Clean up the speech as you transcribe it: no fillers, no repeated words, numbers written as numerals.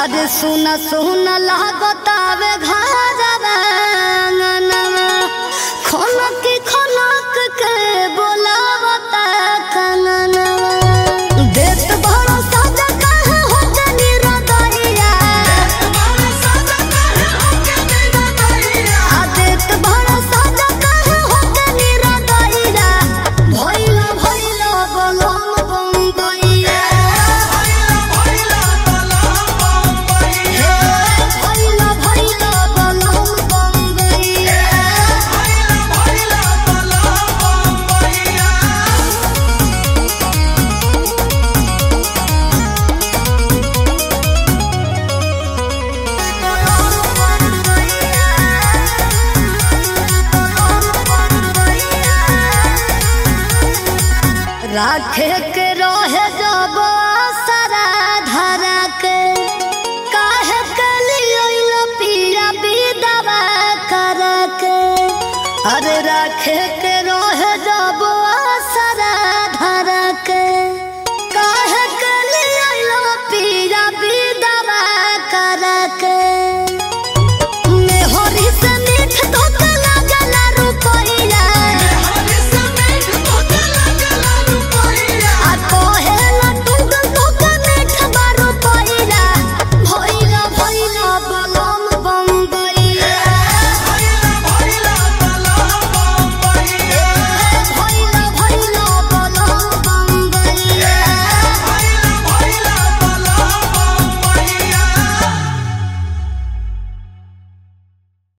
अरे सुना सुना लागतावे घरवा अंगनवा खनक के बोलावता कंगनवा देत भरोसा काहे होत निरदैया देत भरोसा काहे होत निरदैया भइला बलम बम्बैया भइला बलम बम्बैया राखे के रहे जब सारा धरा के काहे के लिए पिया विधवा कर के अरे राखे